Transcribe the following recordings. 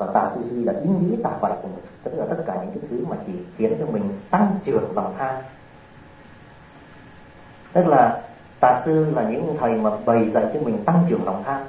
và tà tư duy là ý nghĩ tà bậy của mình, tức là tất cả những cái thứ mà chỉ khiến cho mình tăng trưởng lòng tham. Tức là tà sư là những thầy mà bày dạy cho mình tăng trưởng lòng tham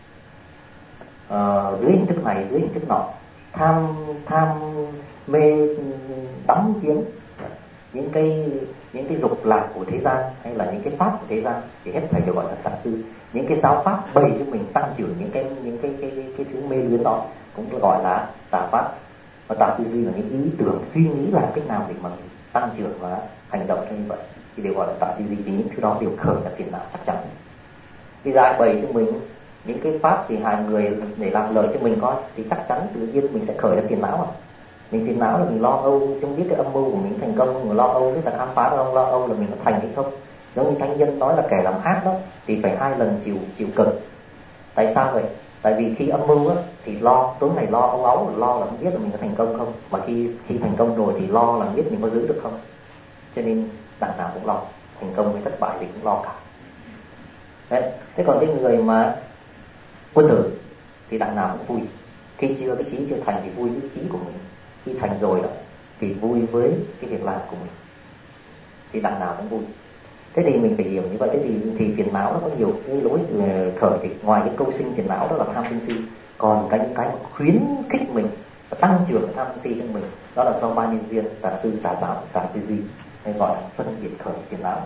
dưới hình thức này, dưới hình thức nọ. Tham mê đắm chiếm những cái dục lạc của thế gian, hay là những cái pháp của thế gian, thì hết thầy đều gọi là tà sư. Những cái giáo pháp bày cho mình tăng trưởng những cái thứ mê luyến đó cũng gọi là tà pháp. Và tà tư duy là những ý tưởng, suy nghĩ làm cách nào để mà tăng trưởng và hành động như vậy, thì đều gọi là tà tư duy, vì những thứ đó đều khởi là phiền não chắc chắn. Thì ai bày cho mình những cái pháp thì hai người để làm lời cho mình coi, thì chắc chắn tự nhiên mình sẽ khởi ra phiền não. Mình phiền não là mình lo âu, không biết cái âm mưu của mình thành công, mình lo âu biết là khám phá không, lo âu là mình có thành hay không. Giống như Thánh Nhân nói là kẻ làm ác đó thì phải 2 lần chịu cực. Tại sao vậy? Tại vì khi âm mưu á, thì lo, tối ngày lo âu áo, lo là không biết là mình có thành công không, mà khi thành công rồi thì lo là không biết mình có giữ được không. Cho nên đằng nào cũng lo, thành công hay thất bại thì cũng lo cả. Đấy. Thế còn cái người mà quân tử thì đằng nào cũng vui. Khi cái trí chưa thành thì vui với cái trí của mình, khi thành rồi đó thì vui với cái việc làm của mình, thì đằng nào cũng vui. Thế thì mình phải hiểu như vậy. Thế thì phiền não nó có nhiều cái lối khởi. Thì ngoài cái câu sinh phiền não đó là tham sân si, còn những cái mà khuyến khích mình và tăng trưởng tham sân si trong mình, đó là do ba nhân duyên: tà sư, tà giáo, tà tư duy, hay gọi là phân biệt khởi phiền não.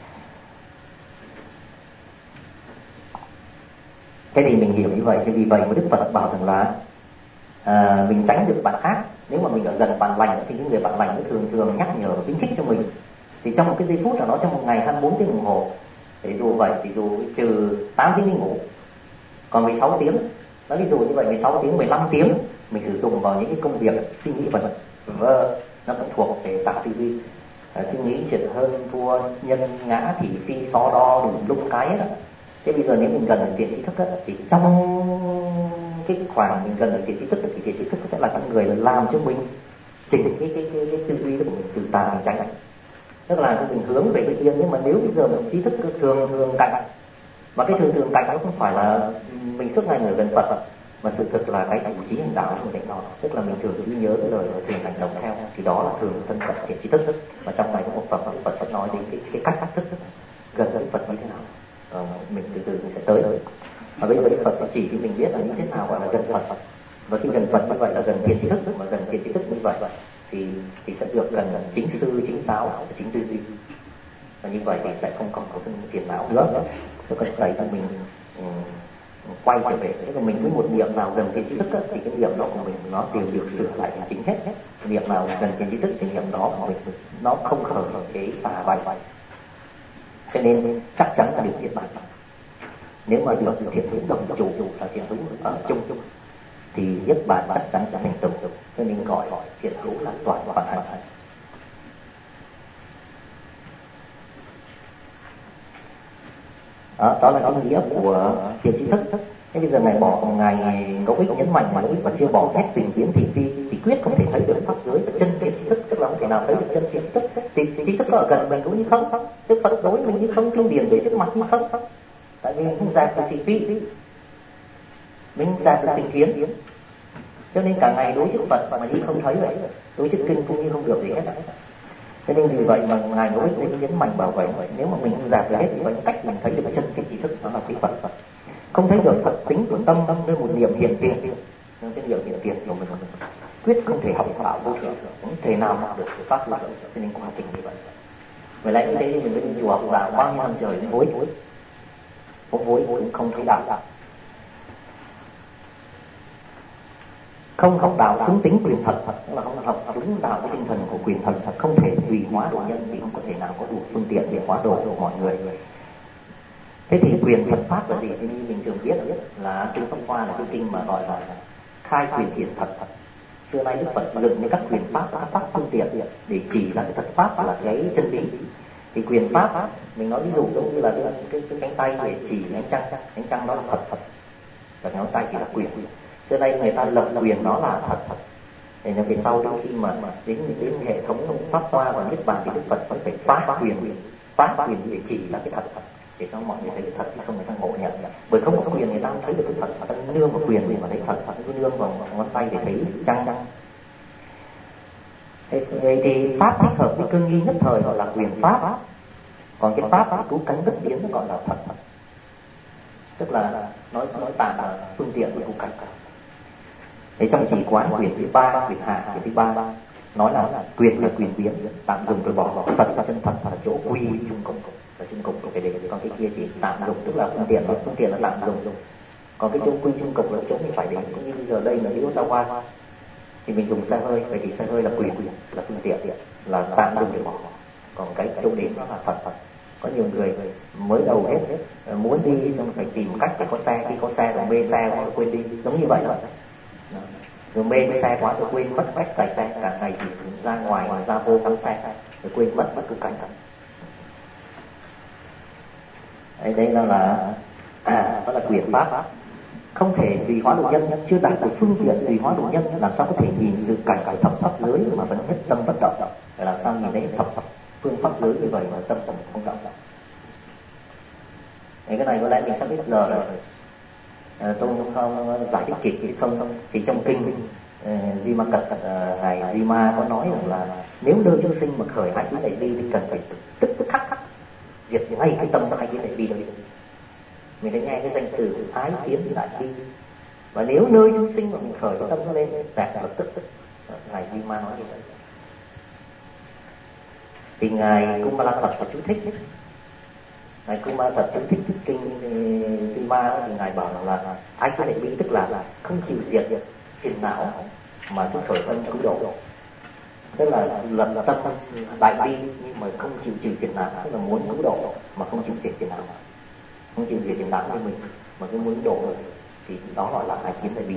Thế thì mình hiểu như vậy. Thì vì vậy mà Đức Phật bảo rằng là mình tránh được bạn ác. Nếu mà mình ở gần bạn lành thì những người bạn lành thường nhắc nhở, khuyến khích cho mình. Thì trong một cái giây phút nào đó trong một ngày 24 tiếng đồng hồ, thì dù vậy thì dù trừ 8 tiếng đi ngủ, còn 16 tiếng, nói ví dụ như vậy, 16 tiếng, 15 tiếng mình sử dụng vào những cái công việc suy nghĩ vật vơ, nó cũng thuộc về tà tư duy. Suy nghĩ chuyện hơn thua, nhân ngã, thị phi, so đo đủ lúc cái đó. Thế bây giờ nếu mình gần được tiền trí thức đó, thì trong cái khoảng mình gần được tiền trí thức thì tiền trí thức sẽ là những người làm cho mình chỉnh cái tư duy của mình từ tà thành chánh. Tức là mình hướng về cái kia. Nhưng mà nếu bây giờ mình trí thức thường cạnh, mà cái thường cạnh nó không phải là mình suốt ngày ở gần Phật, mà sự thực là cái chủ trí hành đạo của mình đó. Tức là mình thường ghi nhớ cái lời và thường hành động theo, thì đó là thường thân cận thiện trí thức. Và trong này có một phần Phật sẽ nói đến cái cách thức gần với Phật như thế nào. Mình từ từ mình sẽ tới. Và bây giờ Phật sẽ chỉ cho mình biết là như thế nào gọi là gần Phật. Và khi gần Phật như vậy là gần thiện trí thức, mà gần thiện trí thức như vậy thì sẽ được gần là chính sư, chính giáo và chính tư duy. Và như vậy thì sẽ không còn có phiền não nữa. Tôi cần dạy cho mình quay trở về. Thế còn mình với một niệm nào gần thiện trí thức á, thì cái niệm đó của mình nó đều được sửa lại thành chính hết. Niệm nào gần thiện trí thức thì niệm đó của mình nó không khởi cái tà bậy. Cho nên chắc chắn là được thiện bản. Nếu mà được thiện hướng đồng chủ là thiện hướng ở chung, thì nhất bản chắc chắn sẽ thành tựu. Cho nên gọi thiện hữu là toàn hoàn thành. Đó là cái nghĩa của thiện trí thức. Thế bây giờ Ngài bỏ Ngài Ngẫu Ích nhấn mạnh mà Ngẫu Ích mà chưa bỏ hết tình kiến thị phi thì quyết không thể thấy được pháp giới và chân thiện trí thức. Tức là không thể nào thấy được chân thiện trí thức. Thì trí thức có ở gần mình cũng như không. Đức Phật đối mình như không, kinh điển để trước mặt như không. Tại vì mình không dẹp được thị phi, mình không dẹp được tình kiến, cho nên cả ngày đối trước Phật mà như không thấy vậy, đối trước kinh cũng như không được gì hết. Cho nên vì vậy mà Ngài Ngẫu Ích cũng nhấn mạnh bảo vậy, nếu mà mình không dẹp được hết thì có những cách mình thấy được cái chân cái trí thức, đó là cái Phật. Không thấy được Phật tính của tâm nơi một niệm hiện tiền, nhưng cái niệm hiện tiền của mình quyết không thể học bảo vô thượng, không thể nào mà được pháp luật. Cho nên quá trình như vậy. Vậy lại như thế thì mình mới đi chùa học đạo bao nhiêu năm trời hối cũng không thấy đạo. Không học đạo xứng tính quyền thật, tức là không học đúng đạo cái tinh thần của quyền thật, không thể tùy hóa độ nhân thì không có thể nào có đủ phương tiện để hóa độ mọi người. Thế thì quyền thật pháp là gì? Thì như mình thường biết là Kinh Pháp Hoa là cái kinh mà gọi là khai quyền thiện thật. Xưa nay Đức Phật dựng những các quyền pháp phương tiện để chỉ là cái thật pháp là cái chân lý. Thì quyền pháp mình nói ví dụ giống như là cái cánh tay để chỉ ánh trăng đó là thật, và ngón tay chỉ là quyền. Xưa nay người ta lập quyền đó là thật. Để về sau đó khi mà đến hệ thống Pháp Hoa và Niết Bàn thì Đức Phật vẫn phải phát quyền để chỉ là cái thật. để cho mọi người thấy được thật, chứ không người ta ngộ nhận. Bởi không có quyền người ta không thấy được cái thật, mà ta nương vào quyền để mà thấy thật, cứ nương vào ngón tay để thấy chăng. Vậy thì pháp thích hợp với cương nghi nhất thời gọi là quyền pháp, còn cái pháp cứu cánh bất biến nó gọi là thật. Tức là nói tạm là phương tiện của cứu cánh. Thế trong chỉ quán quyền thứ ba, quyền hạ quyền thứ ba nói là quyền là quyền biến, tạm dùng rồi bỏ thật là chân thật là chỗ quy chung cục, là chung cục của cái đề. Còn cái kia chỉ tạm dùng, tức là phương tiện là tạm dùng. Còn cái chỗ quy chung cục là chỗ mình phải đến. Cũng như bây giờ đây là iốt đa hoa thì mình dùng xe hơi, vậy thì xe hơi là quyền, là phương tiện, là tạm dùng để bỏ. Còn cái chỗ đến nó là thật. Có nhiều người mới đầu hết muốn đi xong phải tìm cách để có xe, khi có xe rồi mê xe rồi quên đi, giống như vậy đó. Rồi mê cái xe quá rồi quên mất cách xài xe, cả ngày chỉ ra ngoài ra vô cắm xe rồi quên mất cứu cánh. Đây đó là quyền pháp. Không thể tùy hóa độ nhân, chưa đạt được phương tiện tùy hóa độ nhân, làm sao có thể nhìn sự cảnh thập pháp giới mà vẫn nhất tâm bất động. Để làm sao nhìn thấy thập phương pháp giới như vậy mà tâm không động. Cái này có lẽ mình sẽ biết giờ rồi. Tôi không giải thích kịp hay không thì trong kinh Di Ma Cật ngài Di Ma có nói rằng là nếu nơi chúng sinh mà khởi hai kiến đại bi thì cần phải tức khắc diệt ngay cái tâm hai kiến đại bi đó. Mình đã nghe cái danh từ ái kiến đại bi, và nếu nơi chúng sinh mà mình khởi cái tâm nó lên đạt lập tức ngài Di Ma nói như vậy. Thì ngài Kumala Thật có chú thích, ngài Kumala Thật chú thích kinh Di Ma thì ngài bảo là ái kiến đại bi tức là không chịu diệt phiền não mà cứ khởi tâm cứu độ, tức là lập tâm đại bi nhưng mà không chịu trừ phiền não, tức là muốn cứu độ mà không chịu diệt phiền não, không chịu diệt phiền não của mình mà cứ muốn độ rồi, thì đó gọi là ái kiến đại bi.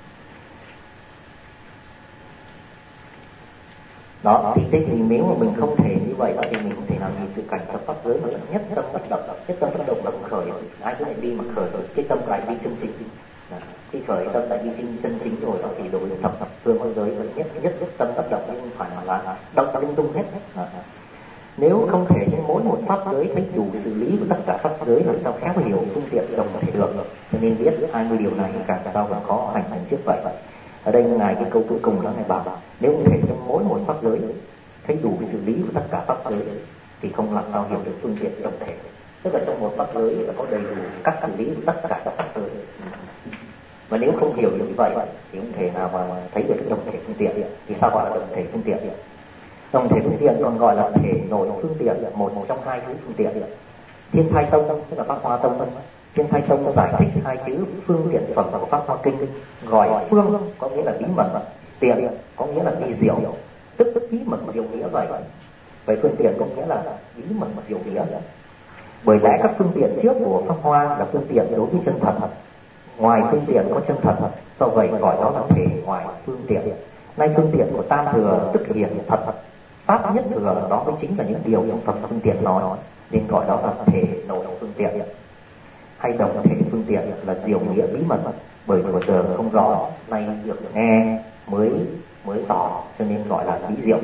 Đó thì nếu mà mình không thể như vậy thì mình không thể làm gì sự cảnh thập pháp giới mà nhất tâm bất động. Nhất tâm bất động là khởi ái kiến đại bi mà khởi rồi cái tâm đại bi chân chính. Khi khởi tâm đại bi chân chính rồi đó thì đối với thập phương pháp giới nhất tâm bất động, nhưng phải là động lung tung hết. Nếu không thể trên mỗi một pháp giới thấy đủ xử lý của tất cả pháp giới, làm sao khéo hiểu phương tiện đồng thể được. Cho nên biết 20 điều này càng sao càng khó hành trước vậy. Ở đây ngài cái câu cuối cùng đó ngài bảo nếu không thể trong mỗi một pháp giới thấy đủ xử lý của tất cả pháp giới thì không làm sao hiểu được phương tiện tổng thể. Tức là trong một pháp giới là có đầy đủ cách xử lý của tất cả các pháp giới. Và nếu không hiểu được như vậy thì không thể nào mà thấy được cái đồng thể phương tiện. Thì sao gọi là đồng thể phương tiện? Đồng thể phương tiện còn gọi là thể nội phương tiện, một trong hai thứ phương tiện. Thiên Thai Tông tức là Pháp Hoa Tông, Thiên Thai Tông giải thích hai chữ phương tiện phẩm của Pháp Hoa Kinh, gọi phương có nghĩa là bí mật, tiện có nghĩa là vi diệu, tức bí mật diệu nghĩa vậy. Vậy phương tiện có nghĩa là bí mật diệu nghĩa. Bởi lẽ các phương tiện trước của Pháp Hoa là phương tiện đối với chân thật, ngoài phương tiện có chân thật, do vậy gọi đó là thể ngoài phương tiện. Nay phương tiện của Tam Thừa tức hiển thật, pháp nhất thừa đó mới chính là những điều trong Phật phương tiện nói, nên gọi đó là thể nội phương tiện, hay đồng thể phương tiện là diệu nghĩa bí mật. Bởi vừa giờ không rõ, nay được nghe mới tỏ, cho nên gọi là bí diệu.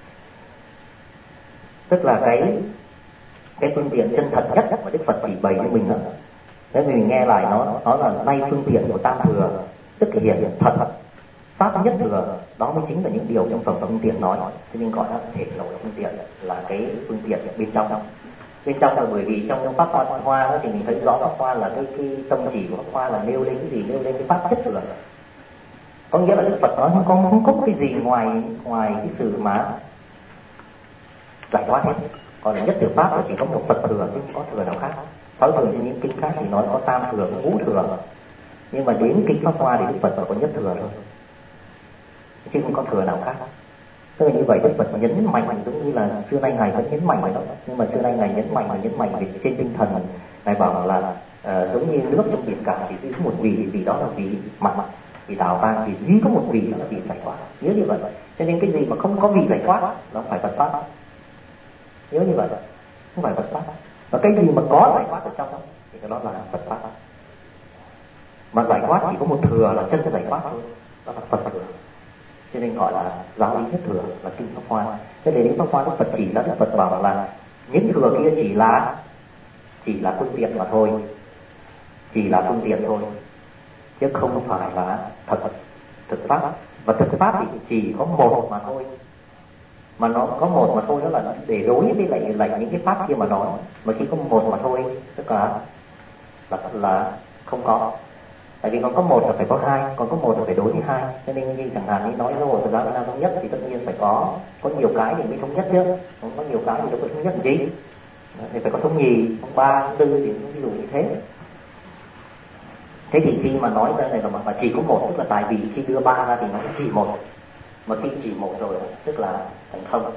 Tức là cái phương tiện chân thật nhất mà Đức Phật chỉ bày cho mình đó. Thế mình nghe lại nó là nay phương tiện của Tam Thừa tức hiển thật, pháp nhất thừa đó mới chính là những điều trong Phật phương tiện nói, cho nên gọi là thể nội phương tiện, là cái phương tiện bên trong. Bên trong là bởi vì trong Pháp Hoa đó thì mình thấy rõ Pháp Hoa là cái tông chỉ của Pháp Hoa là nêu lên cái gì, nêu lên cái pháp nhất thừa. Có nghĩa là Đức Phật nói không có cái gì ngoài cái sự mà giải thoát hết. Còn là nhất thừa pháp là chỉ có một Phật thừa chứ không có thừa nào khác. Thói thường trên những kinh khác thì nói có tam thừa, ngũ thừa, nhưng mà đến kinh Pháp Hoa thì Đức Phật có nhất thừa thôi, chứ không có thừa nào khác. Tức là như vậy Đức Phật nhấn mạnh giống như là xưa nay ngài vẫn nhấn mạnh vậy đó, nhưng mà xưa nay ngài nhấn mạnh vì trên tinh thần ngài bảo là giống như nước trong biển cả thì duy có một vì đó là vì mặn, vì đào vang thì duy có một vì đó là vì giải thoát. Nhớ như vậy. Cho nên cái gì mà không có vì giải thoát nó phải Phật pháp. Nhớ như vậy, không phải Phật pháp. Và cái gì mà có giải thoát ở trong đó thì cái đó là Phật pháp. Mà giải thoát chỉ có một thừa là chân giải thoát thôi, đó là Phật thừa. Cho nên gọi là giáo lý nhất thừa là kinh Pháp Hoa. Thế để đến Pháp Hoa Đức Phật chỉ là Đức Phật bảo là những thừa kia chỉ là phương tiện mà thôi, chỉ là phương tiện thôi, chứ không phải là thực pháp. Và thực pháp thì chỉ có một mà thôi, mà nó có một mà thôi, đó là để đối với lại những cái pháp kia mà nói. Mà khi có một mà thôi tức là không có. Tại vì còn có một là phải có hai, còn có một là phải đối với hai. Cho nên như chẳng hạn như nói giáo hội Phật giáo Việt Nam thống nhất thì tất nhiên phải có nhiều cái thì mới thống nhất chứ, không có nhiều cái thì đâu có thống nhất gì. Thì phải có thống nhì, thống ba, thống tư, thì ví dụ như thế. Thế thì khi mà nói ra này là mà chỉ có một, tức là tại vì khi đưa ba ra thì nó chỉ một, mà khi chỉ một rồi tức là thành không.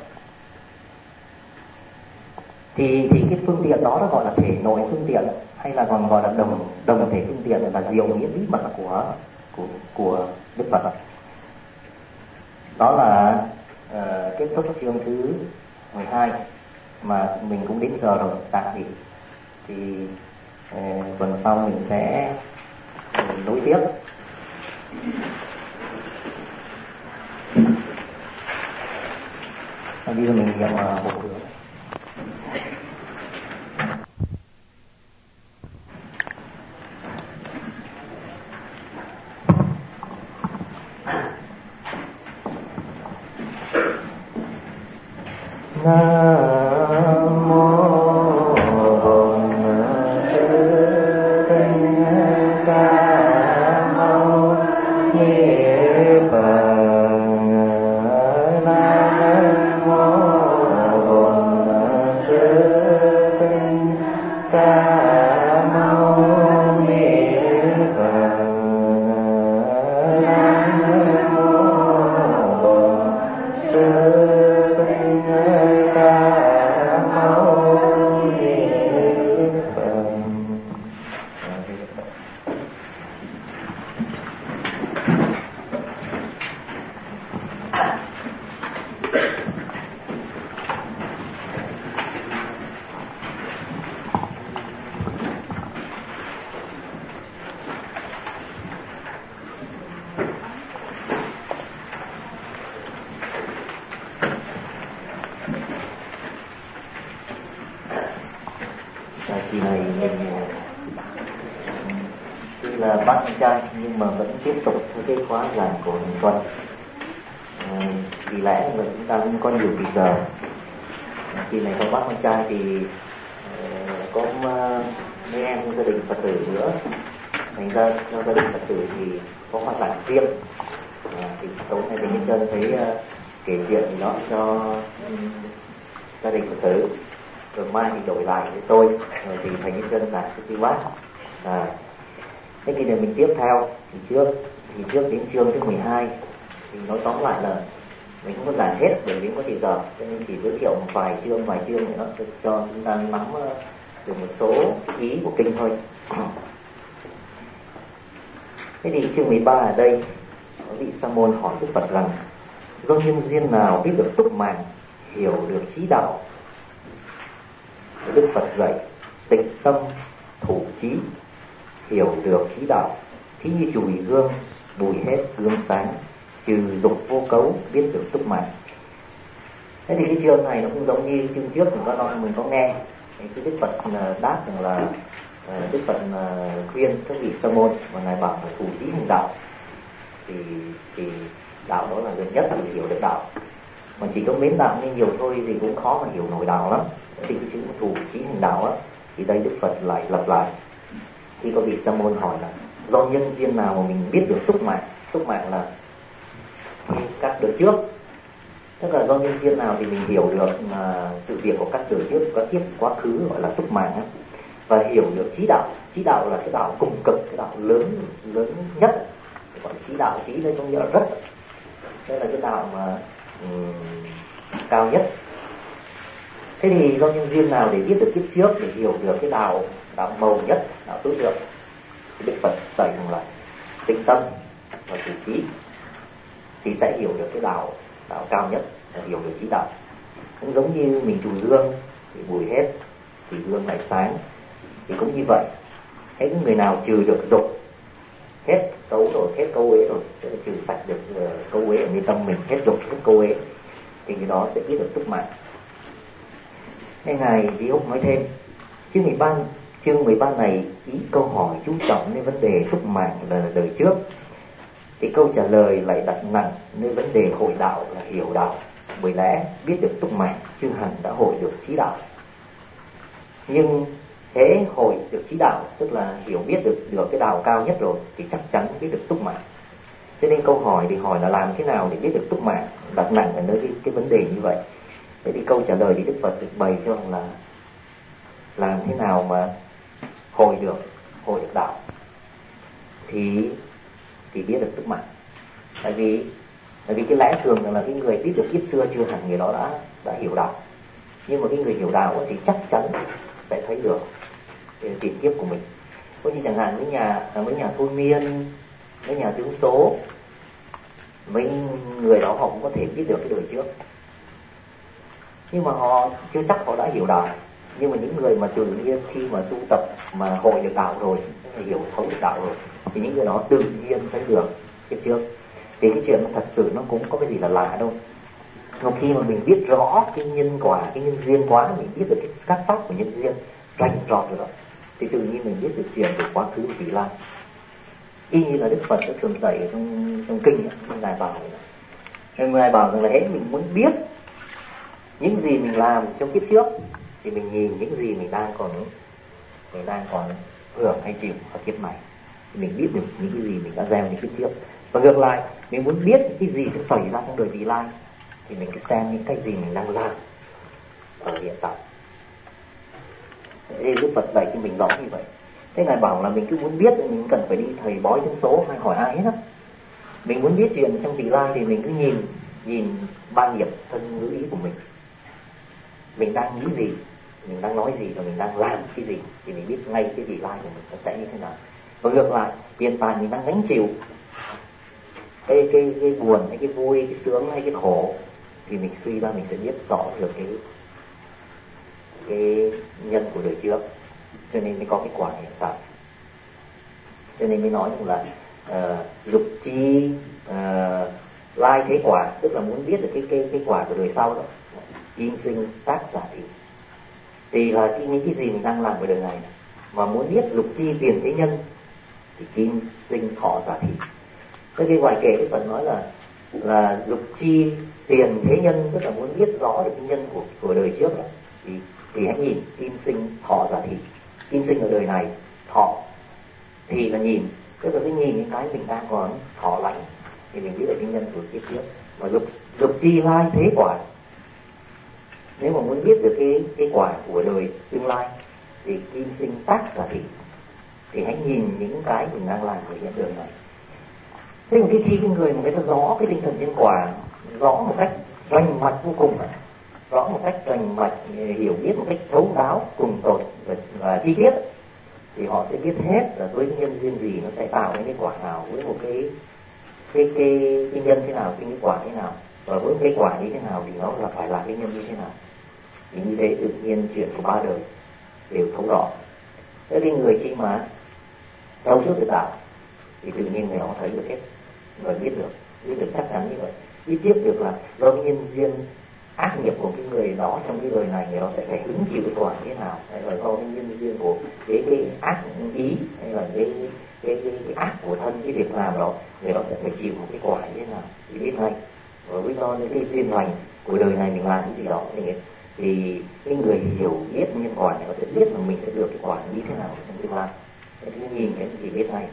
Thì cái phương tiện đó nó gọi là thể nội phương tiện, hay là còn gọi là đồng thể phương tiện, là diệu nghĩa bí mật của Đức Phật. Đó là kết thúc chương thứ 12 mà mình cũng đến giờ rồi, tạm nghỉ. Thì tuần sau mình sẽ nối tiếp. Bây giờ mình niệm một hướng. Nam mô Bổn Sư Thích Ca Mâu Ni Phật. Nam mô Bổn Sư Thích Ca Mâu Ni Phật. Nam mô Bổn Sư kỳ này mình tuy là bác con trai nhưng mà vẫn tiếp tục theo cái khóa giảng của mình tuần. Vì lẽ là chúng ta cũng có nhiều kỳ giờ. Kỳ này có bác con trai thì có mấy em trong gia đình Phật tử nữa, thành ra trong gia đình Phật tử thì có khóa giảng riêng. Thì tối nay thì chân thấy kể chuyện gì đó cho gia đình Phật tử, rồi mai thì đổi lại với tôi, rồi thì thành chân giảng cho quý bác. Thế thì mình tiếp theo thì trước đến chương thứ 12 thì nói tóm lại là mình không có giảng hết bởi vì không có thời giờ, cho nên chỉ giới thiệu một vài chương nữa cho chúng ta nắm được một số ý của kinh thôi. Thế thì chương 13 ở đây có vị Sa môn hỏi Đức Phật rằng: do nhân duyên nào biết được túc mạng, hiểu được trí đạo? Đức Phật dạy: tịnh tâm, thủ trí, hiểu được trí đạo, thí như chùi gương, bụi hết gương sáng, trừ dục vô cấu, biết được túc mạng. Thế thì cái chương này nó cũng giống như chương trước mình có nghe. Cái Đức Phật đáp rằng là Đức Phật khuyên các vị Sa môn và ngài bảo là thủ trí hành đạo, thì đạo đó là gần nhất để hiểu được đạo. Mà chỉ có mến đạo nên nhiều thôi thì cũng khó mà hiểu nổi đạo lắm. Thì cái chữ thủ trí hành đạo á, thì đây Đức Phật lại lặp lại. Khi có vị Sa môn hỏi là do nhân duyên nào mà mình biết được túc mạng? Túc mạng là các đời trước, tức là do nhân duyên nào thì mình hiểu được sự việc của các đời trước, các kiếp quá khứ, gọi là túc mạng. Và hiểu được trí đạo. Trí đạo là cái đạo cùng cực, cái đạo lớn nhất, gọi là trí đạo. Trí đây có nghĩa là rất, đây là cái đạo mà cao nhất. Thế thì do nhân duyên nào để biết được kiếp trước, để hiểu được cái đạo màu nhất, đạo tối thượng? Đức Phật dạy rằng là tĩnh tâm và thủ trí thì sẽ hiểu được cái đạo cao nhất, hiểu được trí đạo. Cũng giống như mình chùi gương thì bụi hết thì gương lại sáng, thì cũng như vậy. Thế người nào trừ được dục, hết cấu rồi, hết câu uế rồi, tức là trừ sạch được câu uế ở nơi tâm mình, hết dục, hết câu uế, thì người đó sẽ biết được túc mạng. Nên ngài Di Úc nói thêm: chương Chương 13 này ý câu hỏi chú trọng đến vấn đề túc mạng là đời trước, thì câu trả lời lại đặt nặng nơi vấn đề hội đạo là hiểu đạo. Bởi lẽ biết được túc mạng chưa hẳn đã hội được trí đạo, nhưng thế hội được trí đạo, tức là hiểu biết được cái đạo cao nhất rồi, thì chắc chắn biết được túc mạng. Cho nên câu hỏi thì hỏi là làm thế nào để biết được túc mạng, đặt nặng ở nơi cái vấn đề như vậy. Thế thì câu trả lời thì Đức Phật được bày cho là làm thế nào mà hội được đạo thì biết được túc mạng. Tại vì cái lẽ thường là cái người biết được kiếp xưa chưa hẳn người đó đã hiểu đạo, nhưng mà cái người hiểu đạo thì chắc chắn sẽ thấy được cái tiền kiếp của mình. Có như chẳng hạn mấy nhà thôi miên, mấy nhà chứng số, mấy người đó họ cũng có thể biết được cái đời trước, nhưng mà họ chưa chắc họ đã hiểu đạo. Nhưng mà những người mà tự nhiên khi mà tu tập mà hội được đạo rồi, hiểu thấu được đạo rồi, thì những người đó tự nhiên thấy được kiếp trước. Thì cái chuyện thật sự nó cũng có cái gì là lạ đâu. Một khi mà mình biết rõ cái nhân quả, cái nhân duyên quá, mình biết được cái các pháp của nhân duyên rành rọt rồi đó, thì tự nhiên mình biết được chuyện của quá khứ và vị lai. Y như là Đức Phật đã thường dạy ở trong kinh ấy, Ngài bảo rằng là hễ mình muốn biết những gì mình làm trong kiếp trước thì mình nhìn những gì mình đang còn hưởng hay chịu ở kiếp này, thì mình biết được những cái gì mình đã gieo những kiếp trước. Và ngược lại, mình muốn biết cái gì sẽ xảy ra trong đời vị lai thì mình cứ xem những cái gì mình đang làm ở hiện tại. Thế Đức Phật dạy cho mình rõ như vậy. Thế Ngài bảo là mình cứ muốn biết, mình cần phải đi thầy bói chứng số hay hỏi ai hết á. Mình muốn biết chuyện trong vị lai thì mình cứ nhìn ba nghiệp thân ngữ ý của mình đang nghĩ gì, mình đang nói gì và mình đang làm cái gì, thì mình biết ngay cái vị lai của mình nó sẽ như thế nào. Và ngược lại, hiện tại mình đang gánh chịu cái buồn hay cái vui, cái sướng hay cái khổ, thì mình suy ra mình sẽ biết rõ được cái nhân của đời trước, cho nên mới có cái quả hiện tại. Cho nên mới nói rằng là dục chi lai thế quả, tức là muốn biết được cái quả của đời sau đó. Kim sinh tác giả thị, thì là những cái gì mình đang làm ở đời này. Mà muốn biết dục chi tiền thế nhân thì kim sinh thọ giả thị. Cái ngoại kệ Đức Phật nói là dục chi tiền thế nhân, tức là muốn biết rõ được cái nhân của đời trước đó, thì hãy nhìn kim sinh thọ giả thị. Kim sinh ở đời này, thọ thì là nhìn, tức là cái nhìn những cái mình đang còn thọ lãnh thì mình biết được cái nhân của kiếp trước. Mà dục chi lai thế quả, nếu mà muốn biết được cái quả của đời tương lai thì kim sinh tác giả thị, thì hãy nhìn những cái mình đang làm ở hiện đời này. Thế mà khi cái người mà người ta rõ cái tinh thần nhân quả, rõ một cách rành mạch vô cùng, rõ một cách rành mạch, hiểu biết một cách thấu đáo cùng tột và chi tiết, thì họ sẽ biết hết là với cái nhân duyên gì nó sẽ tạo nên cái quả nào, với một cái nhân thế nào sinh cái quả thế nào, và với cái quả như thế nào thì nó là phải là cái nhân như thế nào. Thì như thế tự nhiên chuyện của ba đời đều thấu rõ. Thế cái người khi mà thấu suốt được đạo thì tự nhiên người họ thấy được hết, và biết được chắc chắn như vậy. Biết tiếp được là do cái nhân duyên ác nghiệp của cái người đó trong cái đời này, người đó sẽ phải hứng chịu cái quả như thế nào, hay là do cái nhân duyên của cái ác ý, hay là cái ác của thân, cái việc làm đó, người đó sẽ phải chịu một cái quả như thế nào thì biết ngay. Và với do những cái duyên lành của đời này mình làm cái gì đó thì cái người hiểu biết nhân quả này nó sẽ biết là mình sẽ được cái quả như thế nào trong tương lai. Thế thì nhìn cái thì biết ngay.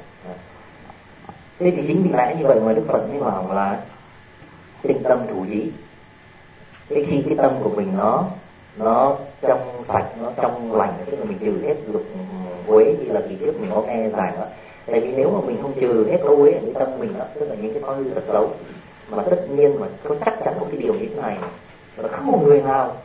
Thế thì chính vì lẽ như vậy mà Đức Phật mới bảo là tinh tâm thủ trí. Thế khi cái tâm của mình nó trong sạch, nó trong lành, tức là mình trừ hết dục uế, như là kỳ trước mình có nghe giảng đó. Tại vì nếu mà mình không trừ hết uế ở cái tâm mình đó, tức là những cái thói hư tật xấu, mà tất nhiên mà có chắc chắn một cái điều như thế này là không một người nào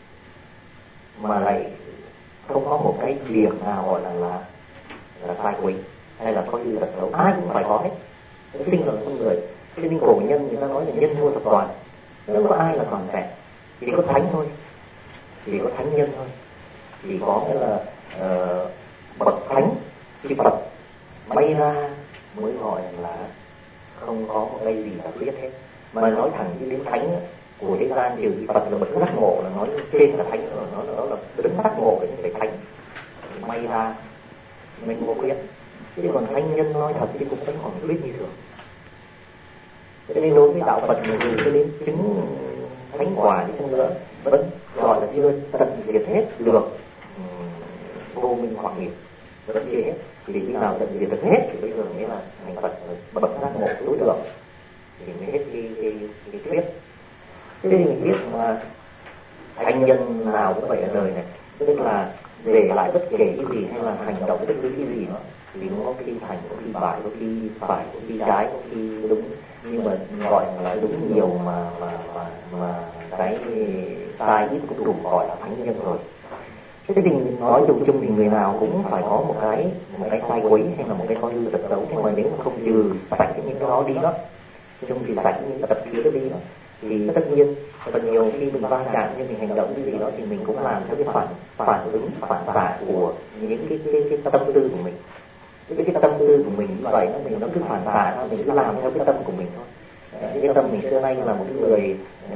mà lại không có một cái điểm nào gọi là sai quấy hay là thói hư tật xấu, ai cũng phải có hết. Nó sinh ra là con người. Cho nên cổ nhân người ta nói là nhân vô thập toàn, không có ai là toàn vẹn, chỉ có thánh thôi, chỉ có thánh nhân thôi, chỉ có cái là bậc thánh chư Phật may ra mới gọi là không có một cái gì là biết hết. Mà nói thẳng chứ đến thánh của thế gian trừ Phật là bậc giác ngộ, là nói trên là thánh rồi, nó là đứng giác ngộ để phải thánh. may ra mình có khuyết. Chứ còn thánh nhân nói thật chứ cũng vẫn còn khuyết như thường. Cho nên đối với đạo Phật dù cho đến chứng thánh quả đi chăng nữa vẫn gọi là chưa tận diệt hết được vô minh hoặc nghiệp, vẫn chưa hết. Thì khi nào tận diệt được hết thì bây giờ mới là thành Phật bậc giác ngộ đối tượng thì mới hết cái thuyết. Thế thì mình biết mà thánh nhân nào cũng vậy ở đời này, tức là để lại bất kể cái gì hay là hành động bất cứ cái gì đó thì nó có khi thành, có khi bại, có khi phải, có khi trái, có khi đúng, nhưng mà gọi là đúng nhiều mà cái sai ít cũng đủ gọi là thánh nhân rồi. Thế thì nói chung chung thì người nào cũng phải có một cái sai quấy hay là một cái coi hư tật xấu, nhưng mà nếu mà không trừ sạch những cái đó đi đó, không trừ sạch những tập khí đó đi đó, thì tất nhiên phần nhiều khi mình va chạm nhưng mình hành động cái gì đó thì mình cũng làm theo cái phản ứng phản xạ của những cái tâm tư của mình. Cái tâm tư của mình như vậy nó cứ phản xạ, mình cứ làm theo cái tâm của mình thôi. Cái tâm mình xưa nay là một cái người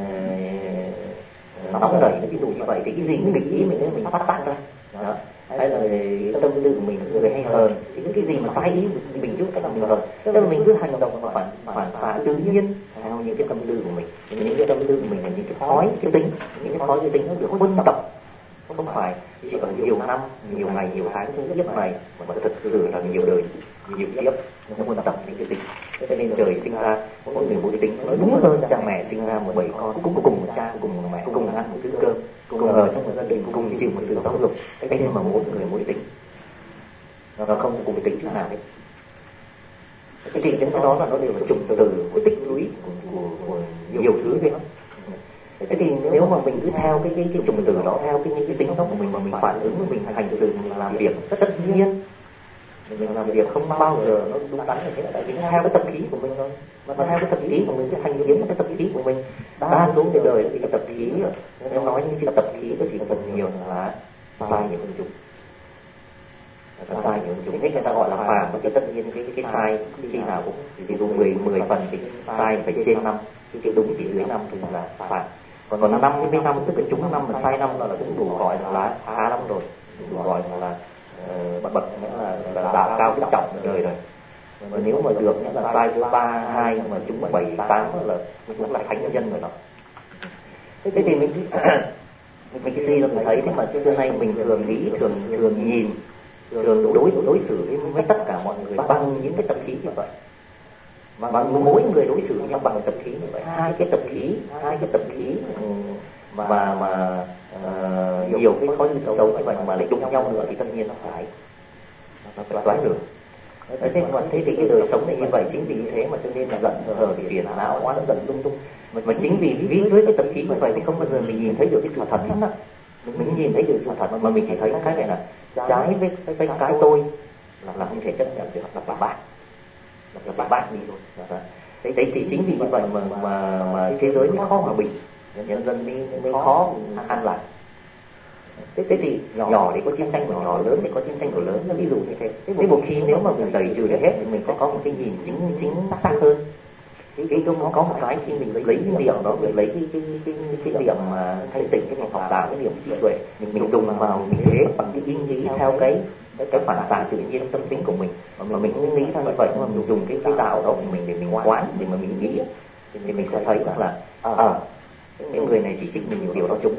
nóng nảy, ví dụ như vậy thì cái gì cũng nghịch ý mình phát tác ra đó. Hay là tâm tư của mình người hay hờn thì cái gì mà sai ý mình chút cái là mình hờn, tức là mình cứ hành động mà phản xạ tự nhiên theo những cái tâm tư của mình. Những cái tâm tư của mình là những cái thói cái tính, những cái thói cái tính nó được huân tập, không phải chỉ còn nhiều năm, nhiều ngày, nhiều tháng trong kiếp này mà thật sự là nhiều đời, nhiều kiếp nó huân tập những cái tính. Cho nên trời sinh ra mỗi người mỗi tính, nói đúng hơn cha mẹ sinh ra 17 con cũng cùng một cha, cùng một mẹ, cùng ăn một thứ cơm, cùng ở trong một gia đình, cùng chịu một sự giáo dục. Thế nên mà mỗi người mỗi tính, nó không cùng tính chút nào hết. Cái thì những cái đó là nó đều là chủng từ của tích lũy của nhiều thứ hết. Thế thì nếu mà mình cứ theo cái chủng từ đó, theo những cái tính đó của mình mà mình phản ứng, mình hành sự, mình làm việc tất nhiên mình làm việc không bao giờ nó đúng đắn như thế, tại vì theo cái tập khí của mình thôi. Mà theo cái tập khí của mình, cái hành biến cái tập khí của mình, đa số cái đời thì cái tập khí, nếu nói như chữ tập khí thì phần nhiều là sai nhiều hơn chúng. Là sai nhiều hơn chúng. Thế người ta gọi là phàm, thì tất nhiên cái sai khi nào cũng ví dụ 10 phần thì sai phải trên 5, cái đúng chỉ dưới 5 thì là phàm. Còn 5 tức là chúng 5 mà sai 5 là cũng đủ gọi là khá lắm rồi, đủ gọi là bậc là đạo cao đức trọng đời rồi. Và nếu mà được nghĩa là sai 3, 2 mà chúng 7, 8 là cũng là thánh nhân rồi đó. Thế thì mình cái suy ra mình thấy thế mà xưa nay mình thường nghĩ, thường nhìn, thường đối xử với tất cả mọi người bằng những cái tập khí như vậy. Và mỗi người đối xử với nhau bằng tập khí như vậy. Hai cái tập khí mà nhiều cái có những xấu như vậy mà lại đụng nhau nữa thì tất nhiên nó phải toái lửa. Thế thì cái đời sống này như vậy, chính vì như thế mà cho nên là giận hờn phiền não oán giận lung tung. Mà chính vì với cái tập khí như vậy thì không bao giờ mình nhìn thấy được cái sự thật hết á. Mình nhìn thấy được sự thật mà mình chỉ thấy cái này là trái với cái tôi là không thể chấp nhận được, là bạn đi thôi. Đấy thì chính vì như vậy mà thế giới mới khó hòa bình, nhân dân mới khó an lạc. Thế thì nhỏ thì có chiến tranh của nhỏ, lớn thì có chiến tranh của lớn, nó ví dụ như thế. Thế một khi nếu mà mình tẩy trừ được hết thì mình sẽ có một cái nhìn chính xác hơn. Cái nó có một cái khi mình lấy cái điểm đó, mình lấy cái điểm mà thanh tịnh, cái niềm học đạo, cái niềm trí tuệ, mình dùng vào mình thế bằng cái ý nghĩ theo cái phản xạ tự nhiên tâm tính của mình, mà mình không nghĩ theo như vậy, mà mình dùng cái đạo đó của mình để mình quán, để mà mình nghĩ thì mình sẽ thấy rằng là cái người này chỉ trích mình điều đó trúng,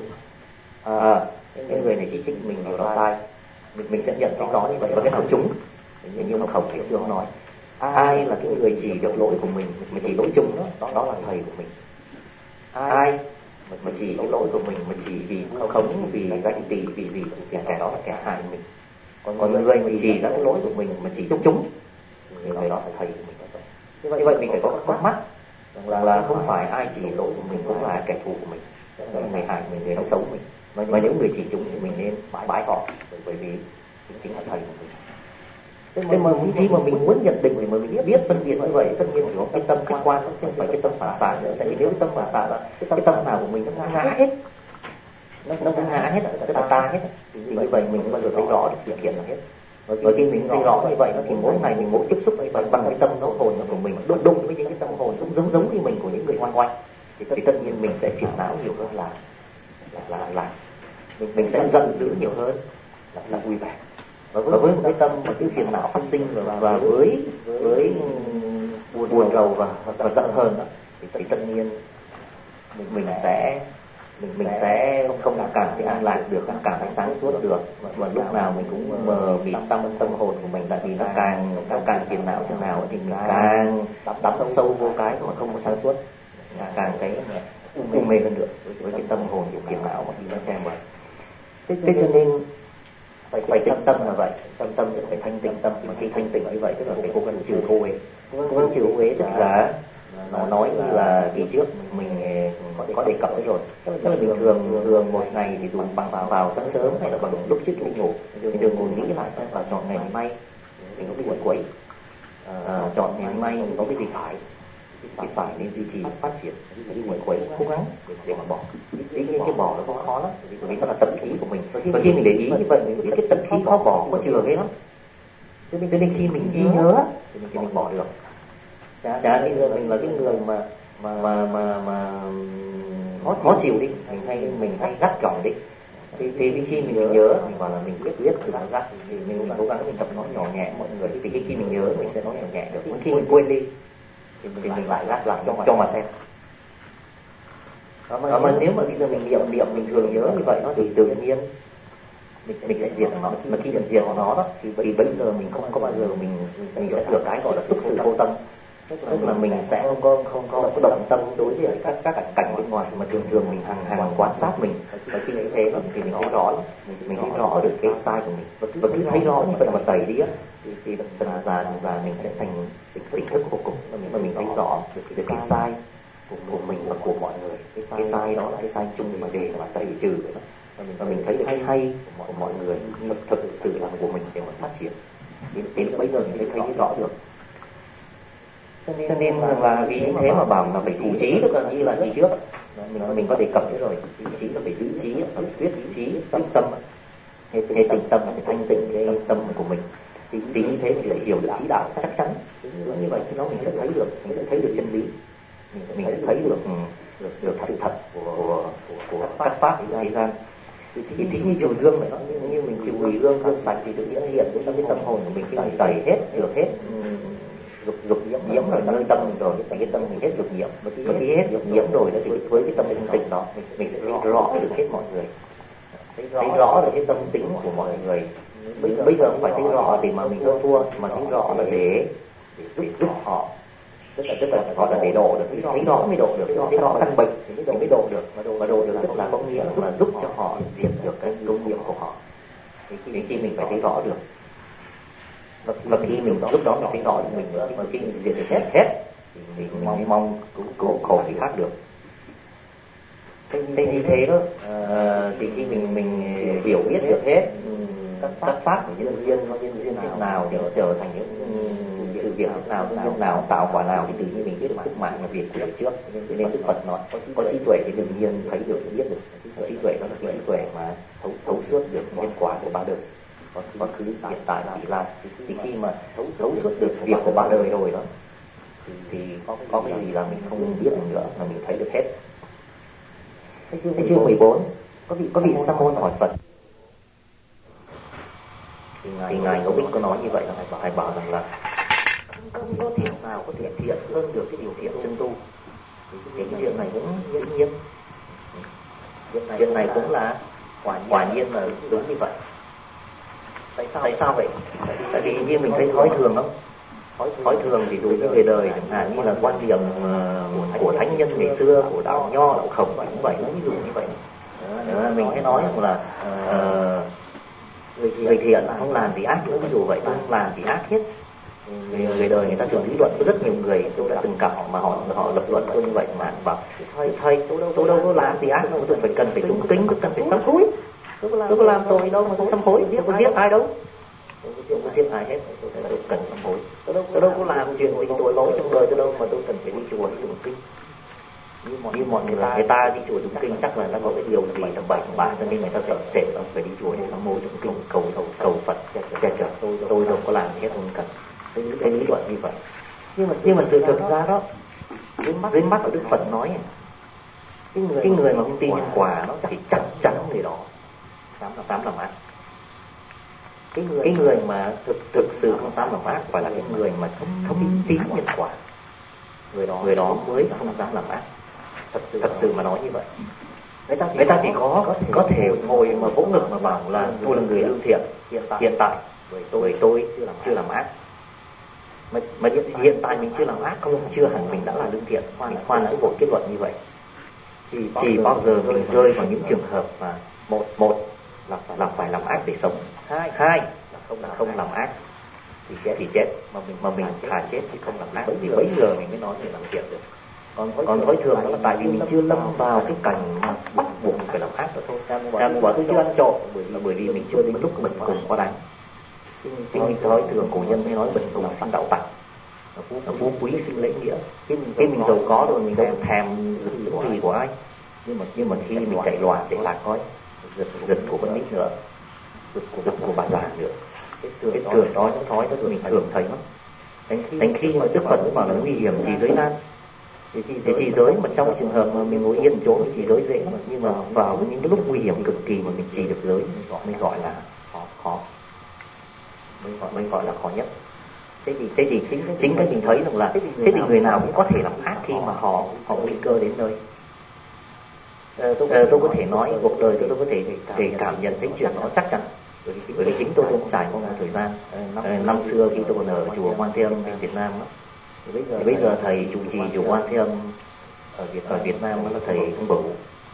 cái người này chỉ trích mình điều đó sai, mình sẽ nhận thấy rõ như vậy. Và cái nào trúng như mà Khổng Hải Xương nói, ai là cái người chỉ được lỗi của mình mà chỉ lỗi trúng đó là thầy của mình. Ai mà chỉ cái lỗi của mình mà chỉ vì khống, vì ganh tị, vì kẻ đó là kẻ hại mình. Còn người mà chỉ ra cái lỗi của mình mà chỉ trúng người đó là thầy của mình. Như vậy mình phải có con mắt là không phải ai chỉ lỗi của mình cũng là kẻ thù của mình, người hại mình, người nói xấu mình. Mà những người chỉ trúng thì mình nên bái họ, bởi vì chính là thầy của mình. Thế mà khi mà mình muốn nhận định thì mà mình biết phân biệt như vậy, tất nhiên phải có cái tâm khách quan, chứ không phải cái tâm phản xạ nữa. Tại vì nếu cái tâm phản xạ là cái tâm nào của mình nó ngã hết, nó ngã hết, tức là ta hết, thì như vậy mình bao giờ thấy rõ được sự kiện là hết. Và khi mình thấy rõ như vậy thì mỗi ngày mình mỗi tiếp xúc như vậy bằng cái tâm nó hồn của mình đụng với những cái tâm hồn cũng giống như mình của những người ngoài thì tất nhiên mình sẽ phiền não nhiều hơn là mình sẽ giận dữ nhiều hơn là vui vẻ. và với một cái tâm mà cái phiền não phát sinh và với buồn rầu và giận hờn đó, thì tất nhiên mình sẽ không cảm thấy an lạc được, không cảm thấy sáng suốt được, và lúc nào mình cũng mờ mịt tâm hồn của mình, tại vì nó càng phiền não chừng nào thì mình càng đắm sâu vô cái mà không có sáng suốt, càng thấy u mê hơn được với cái tâm hồn của phiền não mà khi nó che mờ. Thế cho nên phải tĩnh tâm là vậy, tâm phải thanh tịnh tâm, mà khi thanh tịnh như vậy tức là phải cố gắng trừ ô uế. Cố gắng trừ ô uế tức là nói như là kỳ trước mình có đề cập tới rồi, tức là bình thường một ngày thì dùng bằng vào sáng sớm hay là bằng lúc trước khi ngủ, thì đừng ngồi nghĩ lại xem vào chọn ngày hôm nay mình có cái gì quấy, chọn ngày hôm nay mình có cái gì phải nên duy trì phát triển, cái gì quấy cố gắng để mà bỏ. Cái bỏ nó không khó lắm, bởi vì nó là tập khí của mình, và khi mình để ý như vậy mình biết cái tập khí khó bỏ có chừa ghê lắm, cho nên khi mình ghi nhớ thì mình bỏ được. Chả bây giờ mình là cái người mà khó chịu đi, mình hay gắt gỏng đi, thì khi mình nhớ mình bảo là mình biết thì nó gắt, thì mình cố gắng mình tập nói nhỏ nhẹ mọi người, thì khi mình nhớ mình sẽ nói nhỏ nhẹ được. Khi mình quên đi thì mình lại gắt lại cho mà xem. Mà nếu mà bây giờ mình niệm mình thường nhớ như vậy đó, thì tự nhiên mình sẽ diệt nó. Mà khi mình diệt nó đó thì bây giờ mình không có bao giờ mình sẽ được cái gọi là xúc sự vô tâm, tức là mình sẽ không có động tâm đối với các cảnh bên ngoài, mà thường mình hàng quan sát mình, và khi như thế thì mình thấy rõ, mình thấy rõ được cái sai của mình, và cứ thấy rõ như vậy mà tẩy đi á, thì dần dần mình sẽ thành tỉnh thức vô cùng, và mình thấy rõ được cái sai của mình và của mọi người. Cái sai đó là cái sai chung mà để mà tẩy trừ đó, và mình thấy được cái hay của mọi người thực sự là của mình để mà phát triển. Đến bây giờ mình thấy rõ được. Cho nên là vì thế mà bảo là phải thủ trí, tức là như là kỳ trước mình có đề cập tới rồi, trí là phải giữ trí, phải quyết trí, tĩnh tâm, hay tĩnh tâm là phải thanh tịnh cái tâm của mình, thì như thế mình sẽ hiểu được trí đạo chắc chắn. Như vậy thì nó mình sẽ thấy được chân lý, mình sẽ thấy được sự thật của các pháp thế gian. Thì như chùi gương này, như mình chùi gương sạch thì tự nhiên hiện trong cái tâm hồn của mình, khi mình tẩy hết được hết dục nhiễm rồi nơi tâm mình rồi, cái tâm mình hết dục nhiễm, mà khi hết dục nhiễm rồi đó, thì với cái tâm thanh tịnh đó mình sẽ thấy rõ được hết mọi người, thấy rõ được cái tâm tính của mọi người. Bây giờ không phải thấy rõ thì mà mình không thua, mà thấy rõ là để giúp họ, tức là họ là để độ được, thấy rõ mới độ được, thấy rõ căn bệnh thì mới độ được, mà độ được tức là có nghĩa là giúp cho họ diệt được cái ô nhiễm của họ. Thì khi mình phải thấy rõ được, và khi mình lúc đó mình thấy rõ được mình nữa, mà khi mình diệt được hết thì mình mong cứu khổ người khác được. Thế như thế đó, thì khi mình hiểu biết được hết các pháp của nhân duyên nào để trở thành những sự việc nào tạo quả nào, thì tự nhiên mình biết sức mạnh là việc của đời trước. Cho nên Đức Phật nói có trí tuệ thì tự nhiên thấy được, biết được. Trí tuệ đó là cái trí tuệ mà thấu suốt được nhân quả của ba đời, quá khứ, hiện tại, vị lai. Thì khi mà thấu suốt được việc của ba đời rồi đó, thì có cái gì là mình không biết nữa, mà mình thấy được hết. Thế chương 14 có vị Sa môn hỏi Phật, thì ngài Ngẫu Ích có nói như vậy là ngài bảo rằng là không có điều nào có thể thiện hơn được cái điều thiện chân tu. Thì cái chuyện này cũng dĩ nhiên, chuyện này cũng là quả nhiên là đúng như vậy. Tại sao vậy? Tại vì như mình thấy thói thường lắm. Thói thường thì đối với người đời chẳng hạn như là quan điểm của thánh nhân ngày xưa, của đạo Nho, đạo Khổng cũng vậy, ví dụ như vậy. Mình hay nói rằng là người thiện không làm gì ác nữa, ví dụ vậy, không làm gì ác hết. Người đời người ta thường lý luận, có rất nhiều người tôi đã từng gặp mà họ lập luận tôi như vậy, mà bảo thầy tôi đâu có làm gì ác đâu, tôi cần phải tụng kinh, tôi cần phải sám hối, tôi có làm tội đâu mà tôi sám hối, tôi có giết ai đâu, tôi có giết ai hết, tôi cần sám hối, tôi đâu có làm chuyện gì tội lỗi trong đời tôi đâu mà tôi cần phải đi chùa đi tụng kinh. Như mọi người ta đi chùa tụng kinh chắc là ta có cái điều gì tầm bậy tầm bạ, cho nên người ta sợ sệt phải đi chùa để sám hối tụng kinh cầu Phật che chở. Tôi đâu có làm hết, không cần. Cái lý luận như vậy. Nhưng mà sự thực ra đó, dưới mắt của Đức Phật nói, cái người mà không tin nhân quả nó thì chắc chắn người đó dám làm ác. Cái người mà thực sự không dám làm ác phải là cái người mà không biết tín nhân quả. Người đó mới không dám làm ác. Thật sự mà nói như vậy. Người ta chỉ có thể ngồi mà vỗ ngực mà bảo là tôi là người lương thiện hiện tại, tôi chưa làm ác. Mà hiện tại mình chưa làm ác, chưa hẳn mình đã là lương thiện. Khoan đã vội kết luận như vậy. Chỉ bao giờ mình rơi vào những trường hợp mà một là phải làm ác để sống, hai là không làm ác thì chết, mà mình thà chết thì không làm ác, bởi vì bây giờ mình mới nói về làm thiện được. Còn thói thường đó là tại vì mình chưa lâm vào cái cảnh mà bắt buộc mình phải làm ác nữa thôi. Cha mình bảo tôi chưa ăn trộm là bởi vì mình chưa đến lúc mình cùng quá đáng. Chứ mình thói thường cổ nhân mới nói bần cùng sanh đạo tặc, phú quý sinh lễ nghĩa. Cái mình giàu có rồi mình đâu thèm những gì của ai, nhưng mà khi mình chạy loạn chạy lạc thôi, giật của con nít nữa, giật của bà già nữa, cái thường đó những thói đó mình thường thấy lắm. Đến khi mà Đức Phật bảo là nguy hiểm trì giới nan, thì trì giới mà trong trường hợp mà mình ngồi yên chỗ thì trì giới dễ lắm, nhưng mà vào những cái lúc nguy hiểm cực kỳ mà mình trì được giới mới gọi là khó, mới gọi là khó nhất. Thế thì chính cái mình thấy rằng là thế thì người nào cũng có thể làm ác khi mà họ nguy cơ đến nơi. Tôi có thể nói cuộc đời tôi có thể để cảm nhận thấy chuyện đó chắc chắn, bởi vì chính tôi cũng trải qua một thời gian năm xưa khi tôi còn ở chùa Quan Thế Âm bên Việt Nam đó. Thì bây giờ thầy trụ trì chùa Quan Thế Âm ở Việt Nam đó là thầy Không Bửu.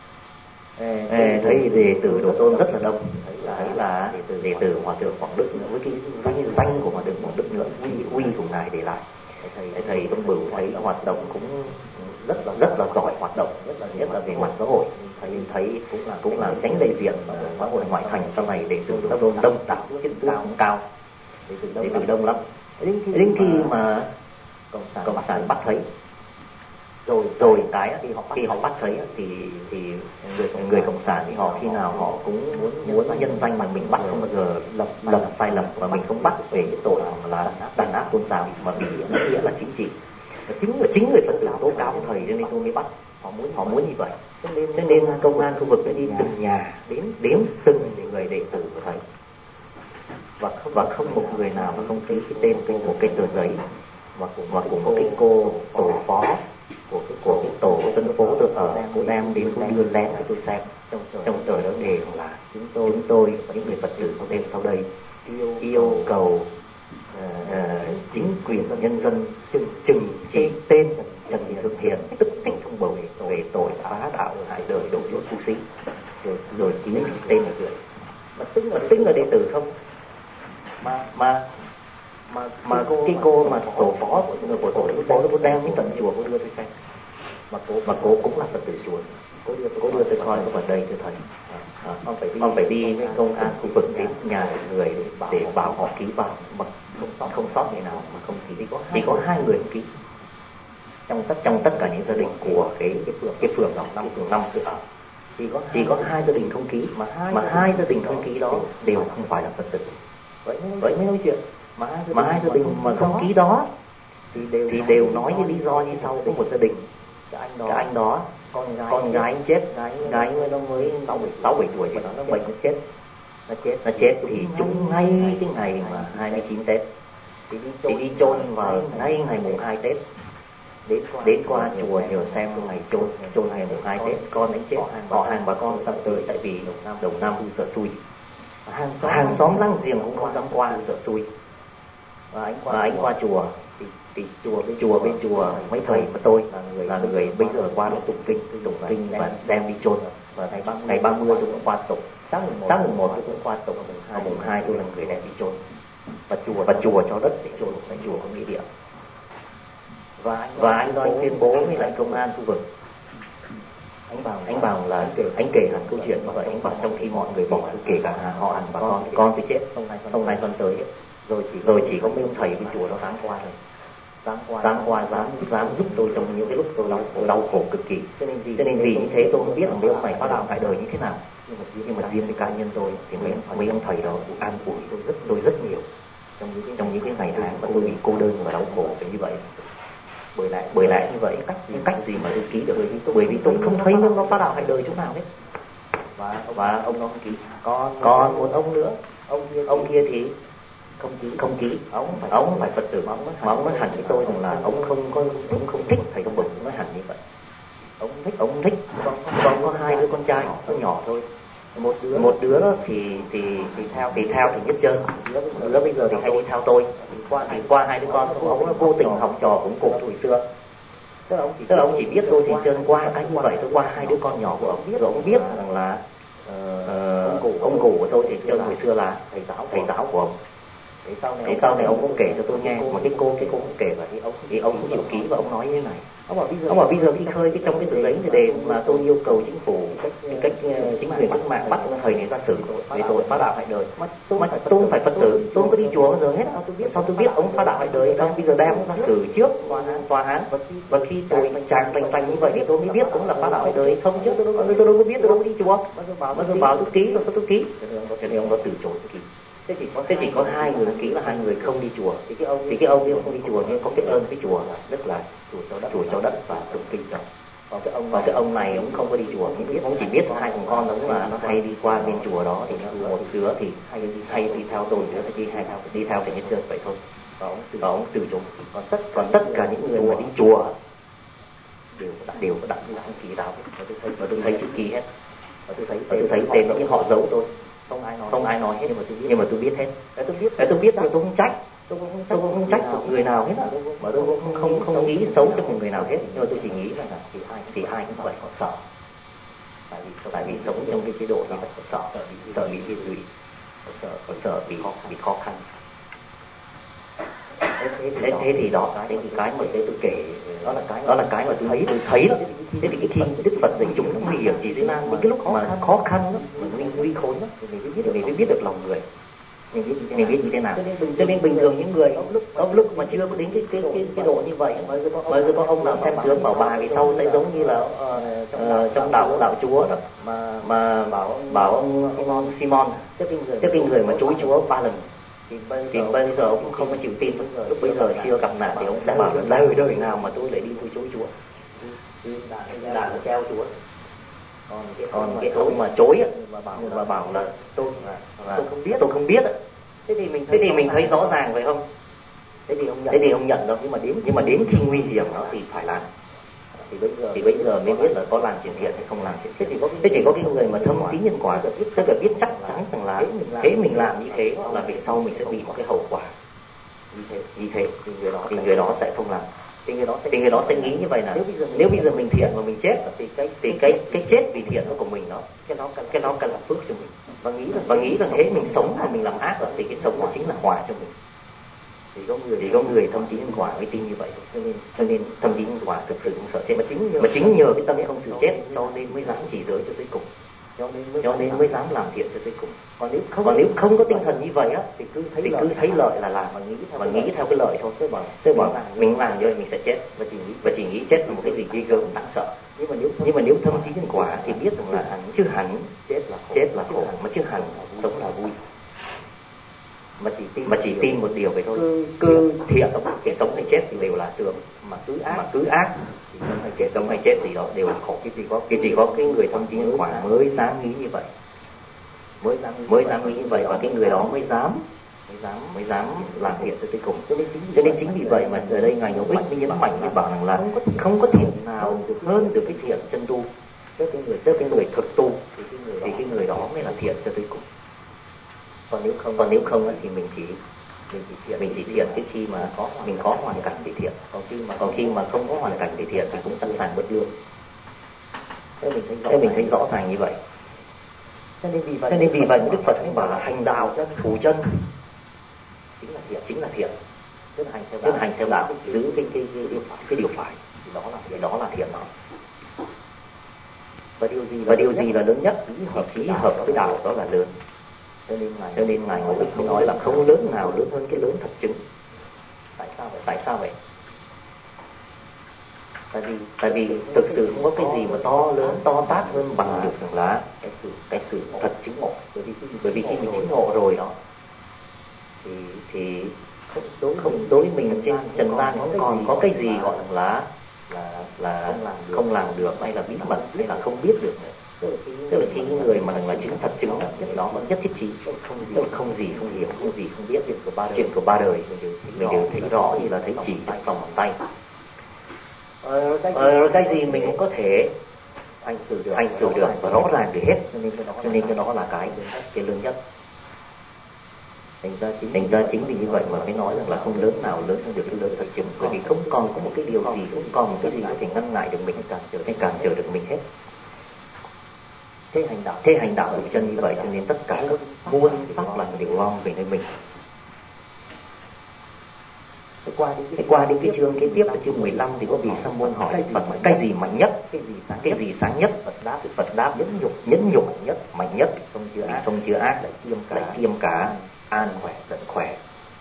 Thấy đệ tử Độ Tôn rất là đông, thấy là đệ tử Hòa Thượng Quảng Đức với cái danh của Hòa Thượng Quảng Đức nữa, uy của ngài để lại. Thầy Không Bửu thấy hoạt động cũng rất là giỏi hoạt động, nhất là về mặt xã hội. Thấy cũng là tránh đại diện xã hội ngoại thành sau này đệ tử Độ Tôn đông đảo, chức cao, đệ tử đông lắm. Đến khi mà cộng sản bắt thấy rồi cái khi họ bắt thấy thì người cộng sản thì họ khi nào họ cũng muốn nhân danh mà mình bắt không bao giờ lầm sai lầm, và mình không bắt về cái tội là đàn áp tôn giáo mà bị nghĩa là chính trị. Chính người Phật tử tố cáo thầy cho nên tôi mới bắt. Họ muốn như vậy, cho nên công an khu vực đã đi từng nhà đếm từng người đệ tử của thầy, và không một người nào mà không ký cái tên của cái tờ giấy, và của một cái cô tổ phó của cái tổ dân phố tôi ở, cô đem đến cô đưa lén cho tôi xem trong tờ đó đề là chúng tôi những người Phật tử có tên sau đây yêu cầu chính quyền và nhân dân trừng trị tên Trần Thị Thượng Hiền tức Thích Không Bửu về tội phá đạo hại đời đổ lỗi phu sĩ, rồi ký tên là gửi. Mà tính là đệ tử không, mà cái cô mà tổ phó của tổ dân phố cô đem đến tận chùa cô đưa tôi xem, mà cô cũng là Phật tử chùa. Cô đưa tôi coi vào đây thưa thầy, ông phải đi với công an khu vực đến nhà người để bảo họ ký vào, mà không sót người nào mà không ký. Chỉ có 2 người không ký trong tất cả những gia đình của cái phường đó, phường 5 tôi ở, chỉ có 2 gia đình không ký, mà 2 gia đình không ký đó đều không phải là Phật tử. Vậy mới nói chuyện. Mà 2 gia đình mà không ký đó thì đều nói với lý do như sau. Có một gia đình, cái anh đó con gái anh chết, gái nó mới 6-7 tuổi thì nó bệnh nó chết thì trúng ngay cái ngày mà 29 Tết thì đi chôn vào ngay ngày mùng 2 Tết. Đến qua chùa nhờ xem ngày chôn ngày mùng 2 Tết con anh chết. Họ hàng bà con sắp tới, tại vì đầu năm sợ xui, hàng xóm láng giềng cũng không dám qua sợ xui. Và anh qua chùa thì chùa bên chùa mấy thầy của tôi là người bây giờ qua đó tụng kinh và đem đi chôn. Và ngày 30 tôi cũng qua tụng, sáng mùng 1 tôi cũng qua tụng, mùng 2 tôi là người đem đi chôn. Và chùa cho đất để chôn, chùa có nghĩa địa. Và anh tuyên bố với lại công an khu vực. Anh bảo là anh kể hẳn câu chuyện như vậy. Anh bảo trong khi mọi người bỏ, kể cả họ hàng bà con tôi chết, không ai dám tới. Rồi chỉ có mấy ông thầy bên chùa đó dám qua, dám giúp tôi trong những cái lúc tôi đau khổ cực kỳ. Cho nên vì như thế tôi không biết là mấy ông này phá đạo hại đời như thế nào. Nhưng mà riêng với cá nhân tôi thì mấy ông thầy đó an ủi tôi rất nhiều trong những cái ngày tháng mà tôi bị cô đơn và đau khổ như vậy. Bởi lại như vậy, cách gì mà tôi ký được, bởi vì tôi không thấy nó phá đạo hại đời chỗ nào hết. Và ông nó không ký. Còn một ông nữa Ông kia thì không ký. Ông phải Phật tử mà ông nói hẳn với tôi rằng là ông không thích thầy Tâm Bửu, nói hẳn như vậy. Ông thích ông có 2 đứa con trai nó nhỏ thôi. Một đứa đó thì theo thì Nhất Trơn, đứa bây giờ thì hay đi theo tôi. Thì qua 2 đứa con ông nó vô tình học trò cũng cùng tuổi xưa. Tức là ông chỉ biết tôi thì Trơn qua cái như vậy, tôi qua 2 đứa con nhỏ của ông, rồi ông biết rằng là ông cụ của tôi thì Trơn hồi xưa là thầy giáo của ông. Thì sau này ông cũng kể cho tôi nghe, mà cái cô cũng kể vậy, thì ông cũng chịu ký và ông nói như thế này. Ông bảo bây giờ khi khơi trong cái tờ giấy đề mà tôi yêu cầu chính phủ cách chính quyền cách mạng bắt thầy này ra xử về tội phá đạo hại đời, mà tôi không phải Phật tử, tôi không có đi chùa bao giờ hết. Sao tôi biết ông phá đạo hại đời không? Bây giờ đem ông ra xử trước tòa án, và khi tôi chàng thành như vậy thì tôi mới biết cũng là phá đạo hại đời không, chứ tôi đâu có biết, tôi đâu có đi chùa. Bao giờ bảo tôi ký, rồi sao tôi ký? Cho nên ông đó từ chối ký. Thế chỉ có 2 người ký là 2 người không đi chùa. Thì cái ông kia không đi chùa nhưng có cái ơn với chùa là rất là chùa cho đất và tụng kinh cho. Còn cái ông này ông không có đi chùa, ông chỉ biết 2 thằng con ông là nó hay đi qua bên chùa đó, thì một đứa thì hay đi theo tôi, đứa thì đi theo thầy Nhất Trơn vậy thôi. Và ông từ chối. Còn tất cả những người mà đi chùa đều có đặt cái lãng ký đạo hết, và tôi thấy chữ ký hết, và tôi thấy tên những họ giấu tôi. Không ai nói hết, nhưng mà tôi biết hết. Tôi biết rồi, tôi không trách. Tôi không trách một người nào hết, mà tôi cũng không nghĩ xấu cho một người nào hết. Nhưng mà tôi chỉ nghĩ rằng là thì ai cũng vậy, họ sợ. Tại vì sống trong cái chế độ như vậy, họ sợ bị liên lụy, họ sợ bị khó khăn. Thế thì cái mà tôi kể đó là cái mà tôi thấy đó. Thế thì khi Đức Phật dạy chúng nó nguy hiểm chỉ thế nào, những cái lúc mà khó khăn đó, nguy khốn đó, thì mình mới biết được lòng người, mình biết như thế nào. Cho nên bình thường những người lúc mà chưa có đến cái độ như vậy, bây giờ có ông nào xem tướng bảo bà vì sau sẽ giống như là trong đạo Chúa đó, mà bảo ông Simon, tức cái người mà chối Chúa 3 lần. Thì bây giờ ông không có chịu tin, lúc bây giờ chưa gặp nạn thì ông sẽ bảo là đời nào mà tôi lại đi tôi chối Chúa, là treo Chúa. Còn cái ông mà chối mà bảo là tôi không biết. Thế thì mình thấy rõ ràng phải không? Thế thì ông nhận đâu, nhưng mà đến khi nguy hiểm đó thì phải làm. Thì bây giờ mới biết là có làm chuyện thiện hay không làm chuyện thiện. Thế chỉ có cái người mà thâm tín nhân quả, tức là biết chắc chắn rằng là thế mình làm như thế là về sau mình sẽ bị một cái hậu quả như thế, thì người đó sẽ không làm. Thì người đó sẽ nghĩ như vậy là nếu bây giờ mình thiện mà mình chết thì cái chết vì thiện của mình đó, cái nó cần là phước cho mình, và nghĩ rằng thế mình sống mà mình làm ác rồi thì cái sống đó chính là họa cho mình. Thì có người thâm tín nhân quả mới tin như vậy. Cho nên thâm tín nhân quả thực sự không sợ chết, mà chính nhờ cái tâm không sự chết cho nên mới dám chỉ giới cho tới cùng, cho nên mới dám làm thiện cho tới cùng. Còn nếu không có tinh thần như vậy á thì cứ thấy lợi là làm, và nghĩ theo cái lợi thôi. Tôi bảo mình làm như vậy mình sẽ chết, và chỉ nghĩ chết là một cái gì ghê gớm đáng sợ. Nhưng mà nếu thâm tín nhân quả thì biết rằng là hẳn chết là khổ, mà chứ hẳn sống là vui. Mà chỉ tin một điều vậy thôi, cứ thiện cái sống hay chết thì đều là sướng, mà cứ ác thì cái sống hay chết thì đó đều là khổ. Chỉ có cái người thâm tín nhân quả mới dám nghĩ như vậy, mới dám nghĩ như vậy, và cái người đó mới dám làm thiện cho tới cùng. Cho nên chính vì vậy mà ở đây ngài Ngọc Bích mới nhấn mạnh để bảo rằng là không có thiện nào hơn được cái thiện chân tu. Tức cái người thực tu thì cái người đó mới là thiện cho tới cùng. Còn nếu không thì mình chỉ thiện cái khi mà mình có hoàn cảnh để thiện, còn khi mà không có hoàn cảnh để thiện thì cũng sẵn sàng bất lương. Thế mình thấy rõ ràng như vậy. Cho nên vì vậy Đức Phật cũng bảo là hành đạo thủ chân chính là thiện. Tức hành theo đạo, giữ cái điều phải, thì đó là thiện đó. Và điều gì là lớn nhất? Chí hợp với đạo đó là lớn. Cho nên ngài Ngọc Bích nói là không lớn nào lớn hơn cái lớn thật chứng. Tại sao vậy? Tại vì thực sự không có cái gì mà to lớn to tát hơn bằng được rằng là cái sự thật chứng ngộ. Bởi vì khi mình chứng ngộ rồi đó thì không đối với mình trên trần gian không còn có cái gì gọi là không làm được, hay là bí mật, hay là không biết được nữa. Tức là khi người mà là chứng thật chứng đó vẫn nhất thiết trí, không gì không hiểu, không gì không biết chuyện của ba đời, mình đều thấy rõ như là thấy chỉ trong lòng bàn tay. Cái gì mình cũng có thể hành xử được và rõ ràng được hết, cho nên cái đó là cái lớn nhất. Thành ra chính vì như vậy mà mới nói rằng là không lớn nào lớn hơn được cái lớn thật chứng, bởi vì không còn có một cái điều gì, không còn một cái gì có thể ngăn lại được mình, cản trở được mình hết. Thế hành đạo đủ chân như vậy, cho nên tất cả các muôn pháp lành đều gom về nơi mình. Thế qua đến cái chương kế tiếp là chương 15 thì có vị Sa môn hỏi Phật cái gì mạnh nhất, cái gì sáng nhất. Phật đáp nhẫn nhục mạnh nhất, không chứa ác, lại kiêm cả an khỏe tận khỏe.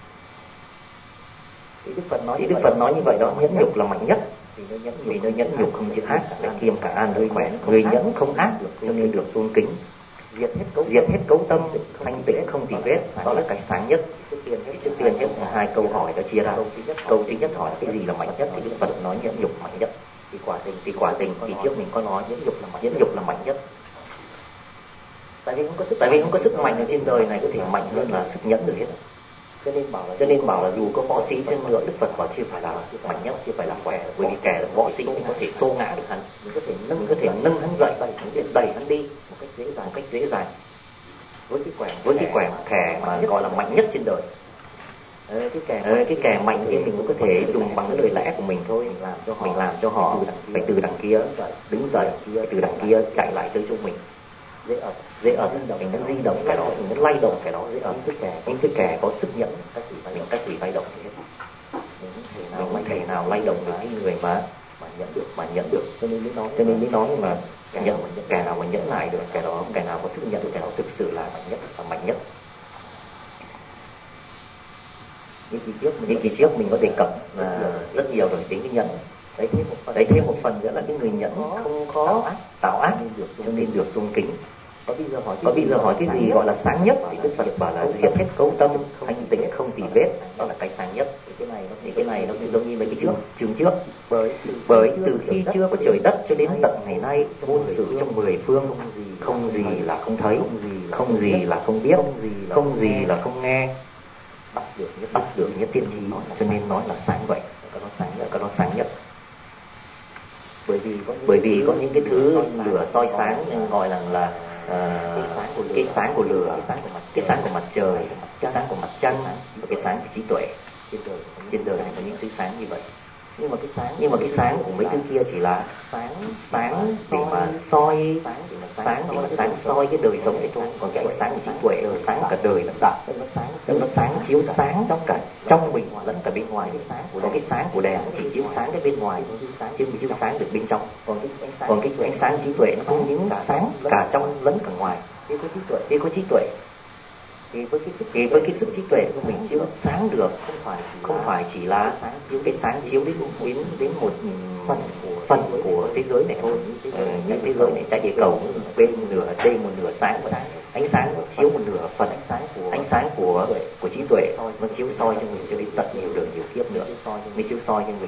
Thì Đức Phật nói như vậy đó, nhẫn nhục là mạnh nhất, vì nó nhẫn nhục không chứa ác, lại kiêm cả an tận khỏe. Người nhẫn không ác được cho nên được tôn kính. Diệt hết cấu tâm, thanh tịnh không tì vết, đó là cái sáng nhất. Trước tiên hết hai câu hỏi đã chia ra. Câu thứ nhất hỏi cái gì là mạnh nhất, thì Đức Phật nói nhẫn nhục mạnh nhất. Thì quả tình thì trước mình có nói nhẫn nhục là mạnh nhất. Tại vì không có sức mạnh ở trên đời này có thể mạnh hơn là sức nhẫn được hết. Cho nên bảo là dù có võ sĩ trên nữa, Đức Phật bảo chưa phải là mạnh nhất, chưa phải là khỏe, bởi vì kẻ là võ sĩ thì có thể xô ngã được hắn, mình có thể nâng hắn dậy, đẩy hắn đi một cách dễ dàng. Với cái quẻ kẻ mà gọi là mạnh nhất trên đời, cái kẻ mạnh thì mình cũng có thể dùng bằng cái lời lẽ của mình thôi, mình làm cho họ phải từ đằng kia đứng dậy, từ đằng kia chạy lại tới chỗ mình. Dễ ẩn mình nó di động cái đó, mình nó lay động cái đó dễ ẩn. Những cái kẻ có sức nhẫn mình cách gì lay động thì hết, mình không thể nào lay động được cái người mà nhẫn được. Cho nên mới nói mà kẻ nào mà nhẫn lại được, kẻ nào có sức nhẫn, kẻ đó thực sự là mạnh nhất. Những kỳ trước mình có đề cập rất nhiều rồi đến cái nhẫn. Đấy thêm một phần nữa là cái người nhẫn không có tạo ác cho nên được tôn kính. Có bây giờ hỏi cái gì gọi là sáng nhất, thì Đức Phật bảo là diệt hết cấu tâm, thanh tịnh không tì vết, đó là cái sáng nhất. Thì cái này nó giống như mấy cái chương trước. Bởi từ khi chưa có trời đất cho đến tận ngày nay, muôn sự trong 10 phương, không gì là không thấy, không gì là không biết, không gì là không nghe, bắt được nhất tiên trí, cho nên nói là sáng vậy, cái đó sáng nhất. Bởi vì có những cái thứ lửa soi sáng nên gọi là cái sáng của lửa, cái sáng của mặt trời, cái sáng của mặt trăng và cái sáng của trí tuệ. Trên đời này có những thứ sáng như vậy. Nhưng mà cái sáng của mấy thứ kia chỉ là sáng để mà soi, sáng soi cái đời sống này thôi. Còn cái ánh sáng của trí tuệ là sáng cả đời lẫn đạo, nó sáng chiếu sáng trong mình lẫn cả bên ngoài. Còn cái sáng của đèn chỉ chiếu sáng cái bên ngoài, chứ không chiếu sáng được bên trong. Còn cái ánh sáng trí tuệ nó không những sáng cả trong lẫn cả ngoài. Khi có trí tuệ thì với cái sức trí tuệ của mình chiếu sáng được, không phải chỉ là cái sáng chiếu đến một phần của thế giới này thôi. Cái thế giới này, tại địa cầu bên nửa đây một nửa sáng, ánh sáng chiếu một nửa phần ánh sáng của trí tuệ, nó chiếu soi cho mình cho đến tận nhiều đời nhiều kiếp nữa, mới chiếu soi cho mình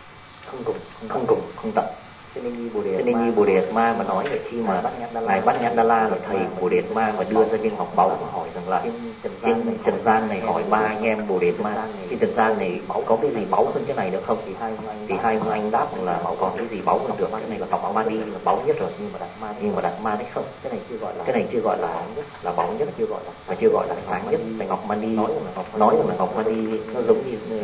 không cùng không tận. Cho nên như Bồ Đề Đạt Ma mà nói là khi mà ngài Bát Nhã Đa La là thầy Bồ Đề Đạt Ma mà đưa ra viên ngọc báu và hỏi rằng là trên trần gian này, hỏi ba anh em Bồ Đề Đạt Ma, trên trần gian này có cái gì báu hơn cái này được không? Thì hai ông anh đáp rằng là bảo còn cái gì báu hơn được, cái này là ngọc mani là báu nhất rồi. Nhưng mà Đạt Ma đấy không, cái này chưa gọi là báu nhất, chưa gọi là sáng nhất. Ngọc mani nói rằng là ngọc mani nó giống như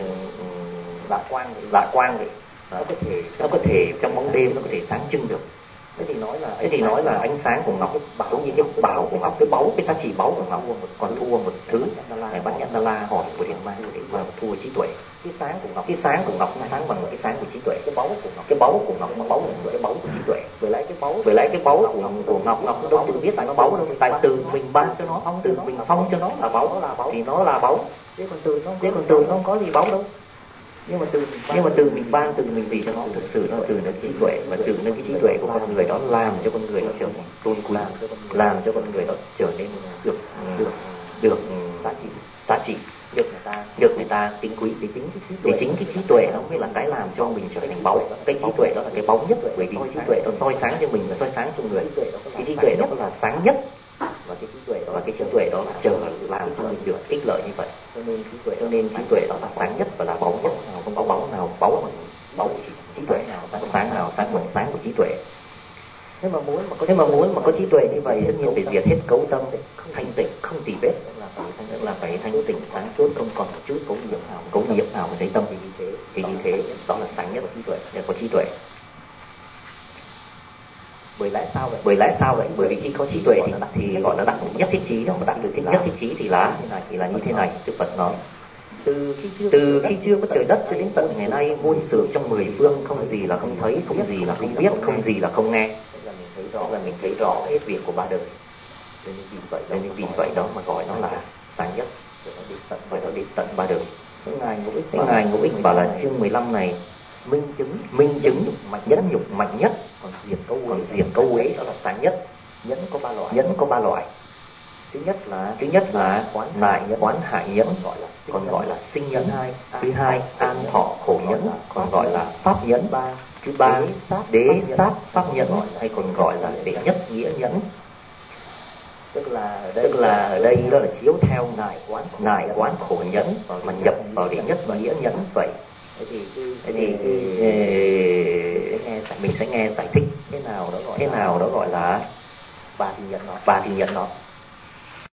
dạ quang vậy. Nó có thể trong bóng đêm nó có thể sáng trưng được. Thế thì nói là ánh sáng của ngọc giống như cái bảo của ngọc, cái báu, cái giá trị báu của ngọc còn thua một thứ. Ngài Bát Nhã Đa La hỏi của Điện Ma thua trí tuệ. Cái sáng của ngọc nó sáng bằng cái sáng của trí tuệ. Cái báu của ngọc nó báu bằng cái báu của trí tuệ. Với lại cái báu của ngọc nó đâu tự biết tại nó báu đâu, tại từ mình ban cho nó, từ mình phong cho nó là báu thì nó là báu. Thế còn từ nó không có gì báu đâu. Nhưng mà từ mình ban, từ mình gì cho nó, thực sự nó từ nó trí tuệ, và từ nó cái trí tuệ của con người đó làm cho con người đó trở nên tôn quý, làm cho con người đó trở nên được giá trị, được người ta tính quý. Thì chính cái trí tuệ nó mới là cái làm cho mình trở thành báu. Cái trí tuệ đó là cái báu nhất, bởi vì trí tuệ nó soi sáng cho mình và soi sáng cho người. Cái trí tuệ đó là sáng nhất, và cái trí tuệ đó là chờ làm cho mình được ích lợi như vậy. Cho nên trí tuệ đó là sáng nhất và là báu nhất, không có báu nào báu trí tuệ nào, sáng của trí tuệ. Nếu mà muốn có trí tuệ như vậy, tất nhiên phải diệt hết cấu tâm, thanh tịnh, không tì vết, là phải thanh tịnh sáng suốt, không còn một chút cấu nhiễm nào mà thấy tâm. Thì như thế đó là sáng nhất của trí tuệ, để có trí tuệ. Bởi lẽ sao vậy? Bởi vì khi có trí tuệ thì gọi là đắc nhất thiết trí, mà đạt được nhất thiết trí thì là như thế này. Đức Phật nói, từ khi chưa có trời đất cho đến tận ngày nay, muôn sự trong 10 phương, không gì là không thấy, không gì là không biết, không gì là không nghe. Tức là mình thấy rõ hết việc của ba đời. Nên vì vậy đó mà gọi nó là sáng nhất, và nó đến tận ba đời. Ngài Ngũ Ích bảo là chương 15 này minh chứng nhục mạnh nhất, còn diệt câu uế đó là sáng nhất. Nhẫn có ba loại. Thứ nhất là quán hại nhẫn, còn gọi là sinh nhẫn. Thứ hai an thọ khổ nhẫn, còn gọi là pháp nhẫn. Thứ ba đế sát pháp nhẫn, hay còn gọi là đệ nhất nghĩa nhẫn. Tức là ở đây đó là chiếu theo ngài quán khổ nhẫn mà nhập vào đệ nhất nghĩa nhẫn vậy. Thế thì mình sẽ nghe giải thích thế nào đó gọi là ba thì nhận nó.